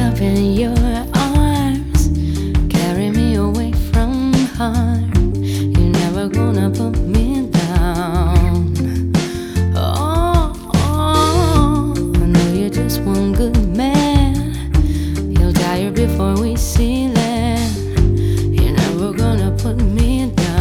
up in your arms, carry me away from harm. You're never gonna put me down. Oh, I know you're just one good man. You'll die before we see land. You're never gonna put me down.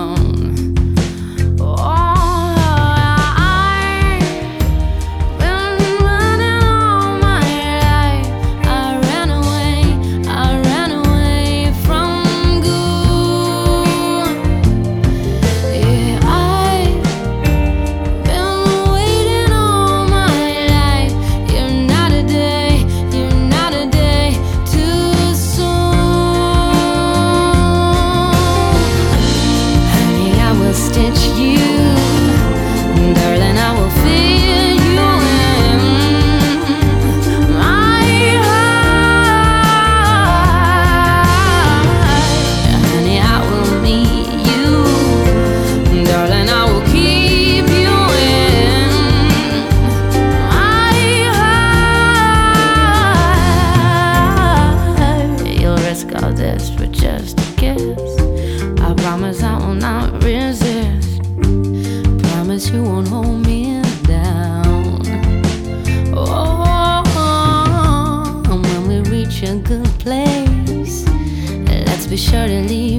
Stitch you, darling, I will fill you in my heart. Honey, I will meet you, darling, I will keep you in my heart. You'll risk all this for just a kiss. I promise I will not resist. Promise you won't hold me down. Oh, and when we reach a good place, let's be sure to leave